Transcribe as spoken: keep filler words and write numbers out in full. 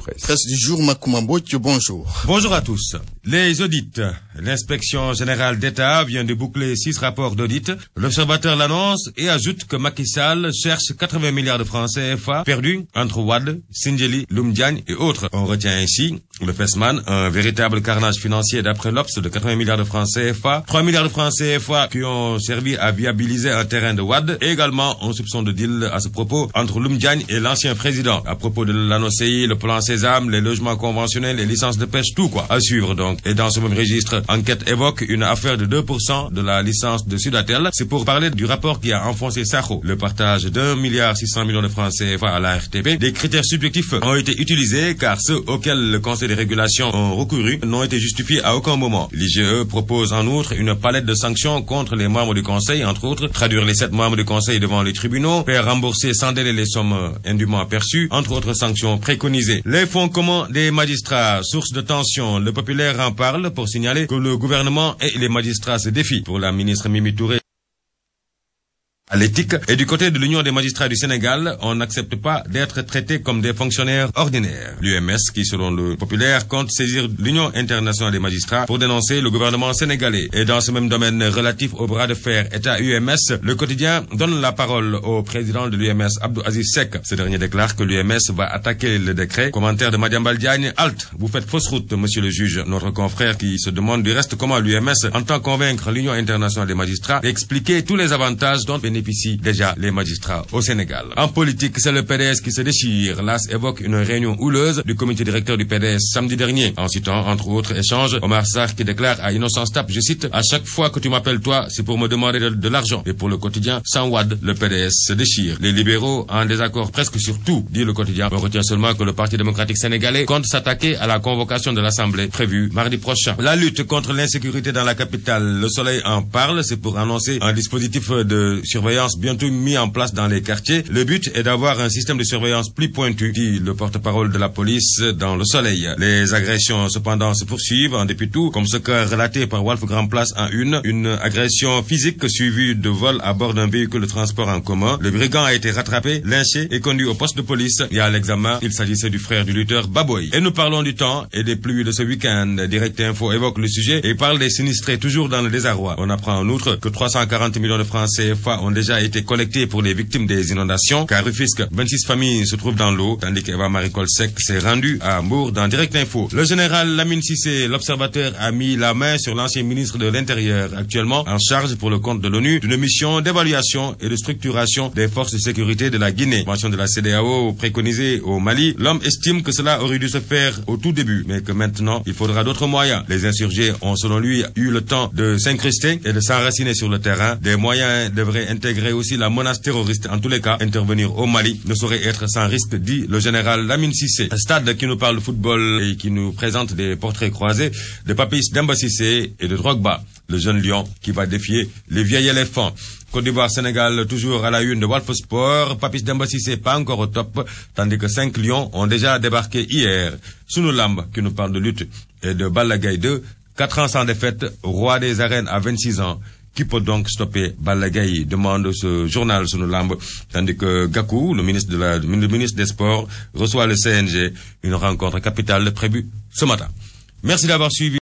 presse. Presse du jour, Makouma Mbotio, bonjour. Bonjour à tous. Les audits. L'inspection générale d'État vient de boucler six rapports d'audit. L'Observateur l'annonce et ajoute que Macky Sall cherche quatre-vingts milliards de francs C F A perdus entre Wade, Sindiély, Loum Diagne et autres. On retient ainsi le FESMAN, un véritable carnage financier d'après l'Obs de quatre-vingts milliards de francs C F A, trois milliards de francs C F A qui ont servi à viabiliser un terrain de Wade et également un soupçon de deal à ce propos entre Loum Diagne et l'ancien président. À propos de l'ANOCI, le plan Sésame, les logements conventionnels, les licences de pêche, tout quoi. À suivre donc. Et dans ce même registre, enquête évoque une affaire de deux pour cent de la licence de Sudatel. C'est pour parler du rapport qui a enfoncé Sakho. Le partage d'un milliard six cents millions de francs C F A à la R T P. Des critères subjectifs ont été utilisés car ceux auxquels le Conseil de régulation ont recouru n'ont été justifiés à aucun moment. L'I G E propose en outre une palette de sanctions contre les membres du Conseil, entre autres, traduire les sept membres du Conseil devant les tribunaux, faire rembourser sans délai les sommes indûment perçues, entre autres sanctions préconisées. Les fonds communs des magistrats, source de tension, le populaire en parle pour signaler que le gouvernement et les magistrats se défient. Pour la ministre Mimi Touré, à l'éthique, et du côté de l'Union des magistrats du Sénégal, on n'accepte pas d'être traités comme des fonctionnaires ordinaires. L'U M S, qui selon le populaire, compte saisir l'Union internationale des magistrats pour dénoncer le gouvernement sénégalais. Et dans ce même domaine relatif au bras de fer État-U M S, le quotidien donne la parole au président de l'U M S, Abdou Aziz Seck. Ce dernier déclare que l'U M S va attaquer le décret. Commentaire de Madiambal Diagne, halte, vous faites fausse route, monsieur le juge. Notre confrère qui se demande du reste comment l'U M S entend convaincre l'Union internationale des magistrats d'expliquer tous les avantages dont bénéficient déjà les magistrats au Sénégal. En politique, c'est le P D S qui se déchire. L'As évoque une réunion houleuse du comité directeur du P D S samedi dernier, en citant, entre autres échanges, Omar Sarr qui déclare à Innocence Tap, je cite, à chaque fois que tu m'appelles toi, c'est pour me demander de, de l'argent. Et pour le quotidien, sans Wade, le P D S se déchire. Les libéraux en désaccord presque sur tout, dit le quotidien. On retient seulement que le Parti démocratique sénégalais compte s'attaquer à la convocation de l'Assemblée prévue mardi prochain. La lutte contre l'insécurité dans la capitale, le Soleil en parle, c'est pour annoncer un dispositif de surveillance bientôt mis en place dans les quartiers. Le but est d'avoir un système de surveillance plus pointu, dit le porte-parole de la police dans le Soleil. Les agressions cependant se poursuivent en dépit de tout, comme ce qu'a relaté par Wolf Grand Place en une, une agression physique suivie de vol à bord d'un véhicule de transport en commun. Le brigand a été rattrapé, lynché et conduit au poste de police. Et à l'examen, il s'agissait du frère du lutteur Baboy. Et nous parlons du temps et des pluies de ce week-end. Direct Info évoque le sujet et parle des sinistrés toujours dans le désarroi. On apprend en outre que trois cent quarante millions de francs C F A ont déjà été collectés pour les victimes des inondations, car Rufisque, vingt-six familles se trouvent dans l'eau, tandis qu'Eva Marie Colsec s'est rendue à Mour dans Direct Info. Le général Lamine Cissé, l'Observateur, a mis la main sur l'ancien ministre de l'Intérieur, actuellement en charge pour le compte de l'ONU d'une mission d'évaluation et de structuration des forces de sécurité de la Guinée. Mention de la C D A O préconisée au Mali. L'homme estime que cela aurait dû se faire au tout début, mais que maintenant, il faudra d'autres moyens. Les insurgés ont, selon lui, eu le temps de s'incruster et de s'enraciner sur le terrain. Des moyens devraient intégrer aussi la menace terroriste. En tous les cas, intervenir au Mali ne saurait être sans risque, dit le général Lamine Cissé. Stade qui nous parle de football et qui nous présente des portraits croisés de Papis Demba Cissé et de Drogba, le jeune lion qui va défier les vieils éléphants. Côte d'Ivoire-Sénégal, toujours à la une de Walf Sport. Papis Demba Cissé pas encore au top, tandis que cinq lions ont déjà débarqué hier. Sunu Lamb qui nous parle de lutte et de Balla Gaye deux, quatre ans sans défaite, roi des arènes à vingt-six ans. Qui peut donc stopper Balla Gaye, demande ce journal Sunu Lamb, tandis que Gakou, le ministre de la, le ministre des Sports, reçoit le C N G, une rencontre capitale prévue ce matin. Merci d'avoir suivi.